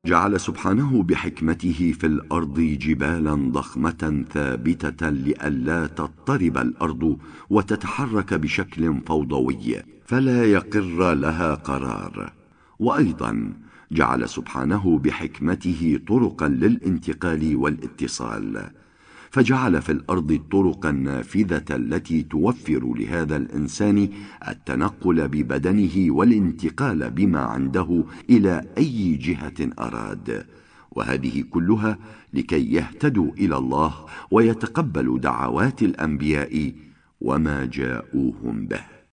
جعل سبحانه بحكمته في الأرض جبالا ضخمة ثابتة لئلا تضطرب الأرض وتتحرك بشكل فوضوي فلا يقر لها قرار. وأيضا جعل سبحانه بحكمته طرقا للانتقال والاتصال، فجعل في الأرض الطرق النافذة التي توفر لهذا الإنسان التنقل ببدنه والانتقال بما عنده إلى أي جهة أراد، وهذه كلها لكي يهتدوا إلى الله ويتقبلوا دعوات الأنبياء وما جاءوهم به.